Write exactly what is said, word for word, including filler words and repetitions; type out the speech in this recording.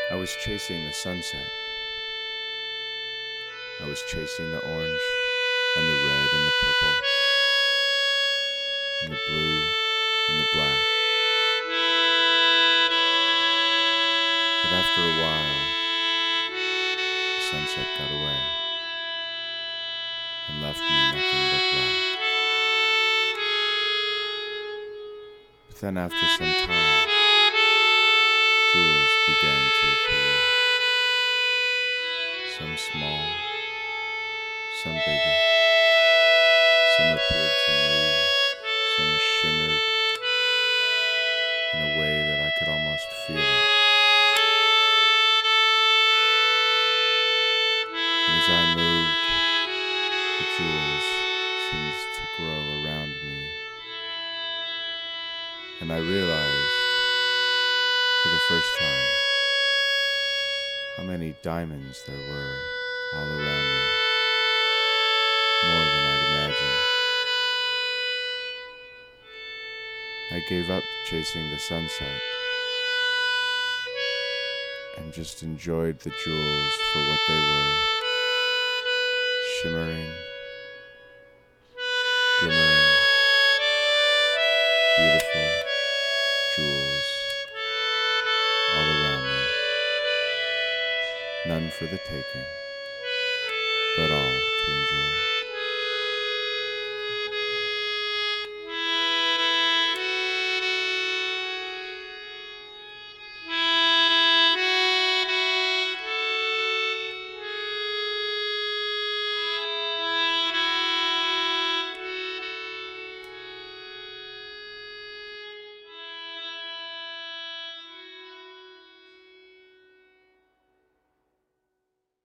I was chasing the sunset. I was chasing the orange and the red and the purple and the blue and the black. But after a while, the sunset got away and left me nothing but black. But then after some time, jewels began to appear. Some small, some bigger. Some appeared to move, some shimmered in a way that I could almost feel it. And as I moved, the jewels seemed to grow around me. And I realized, for the first time, how many diamonds there were all around me, more than I'd imagined. I gave up chasing the sunset and just enjoyed the jewels for what they were, shimmering, glimmering, beautiful jewels all around me. None for the taking, but all to enjoy.